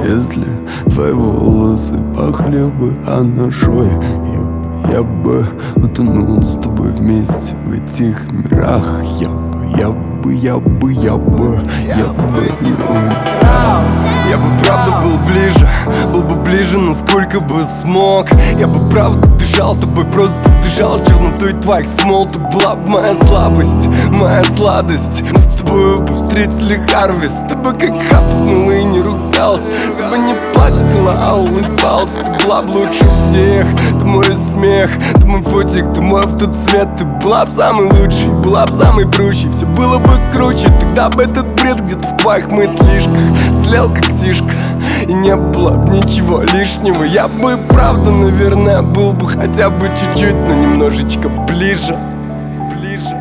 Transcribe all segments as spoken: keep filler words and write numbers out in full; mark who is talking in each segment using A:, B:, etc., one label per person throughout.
A: если твои волосы пахли бы анашой, я бы, я бы утонул с тобой вместе в этих мирах. Я бы, я бы, я бы, я бы, я бы не умирал.
B: Я бы правда был ближе, был бы ближе, насколько бы смог. Я бы правда дышал тобой, просто дышал чернотой твоих смол. Ты была бы моя слабость, моя сладость. Мы с тобой бы встретили Харвест. Ты бы как хапнул и не ругался. Ты бы не плакала, а улыбалась. Ты была бы лучше всех, ты мой смех, ты мой фотик, ты мой автоцвет. Ты была бы самой лучшей, была бы самой прущей. Все было бы круче, тогда бы этот бред где-то в твоих мыслишках слел как сишка, и не было бы ничего лишнего. Я бы правда, наверное, был бы хотя бы чуть-чуть, но немножечко ближе, ближе.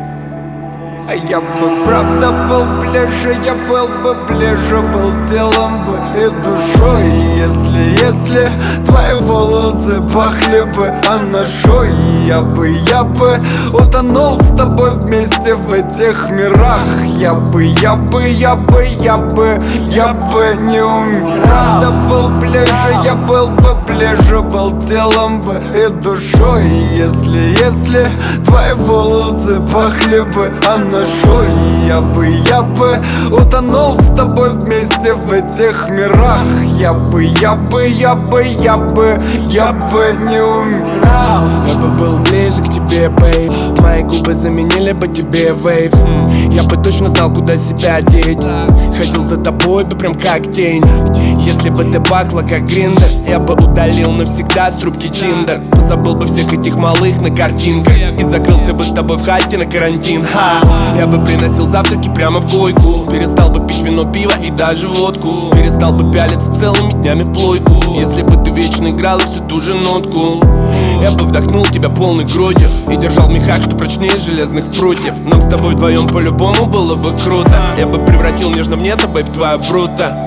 B: А я бы правда был ближе, я был бы ближе, был телом бы и душой. Если, если твои волосы пахли бы анашой, я бы, я бы утонул с тобой вместе в этих мирах. Я бы, я бы, я бы, я бы, я бы не умирал. Да был ближе, я был бы ближе, был телом бы и душой. Если, если твои волосы пахли бы анашой, я бы, я бы утонул с тобой вместе в этих мирах. Я бы, я бы, я бы, я бы, я бы не умирал.
C: Я бы был ближе к тебе, бейб. Мои губы заменили бы тебе вейп. Я бы точно знал, куда себя деть. Ходил за тобой бы прям как тень. Если бы ты пахла как гриндер, я бы удалил навсегда с трубки Тиндер. Забыл бы всех этих малых на картинках и закрылся бы с тобой в хате на карантин. Ха! Я бы приносил завтраки прямо в койку. Перестал бы пить вино, пиво и даже водку. Перестал бы пялиться целыми днями в плойку. Если бы ты вечно играла всю ту же нотку, я бы вдохнул тебя полной грудью и держал в мехах, что прочнее железных прутьев. Нам с тобой вдвоем по-любому было бы круто. Я бы превратил нежно мне то, бэйб, твоя брута.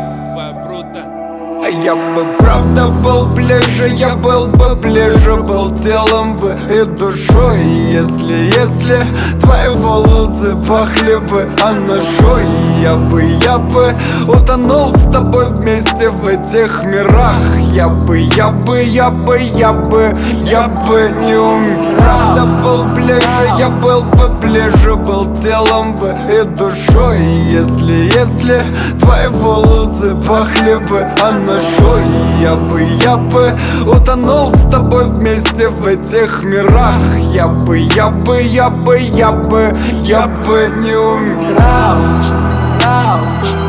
B: А я бы правда был ближе, я был бы ближе, был телом бы и душой. Если, если твои волосы пахли бы анашой, я бы, я бы утонул с тобой вместе в этих мирах. Я бы, я бы, я бы, я бы, я бы не умирал. Да был ближе, я был бы ближе, был телом бы и душой. Если, если твои волосы пахли бы анашой, я бы, я бы утонул с тобой вместе в этих мирах. Я бы, я бы, я бы, я бы, я бы не умирал.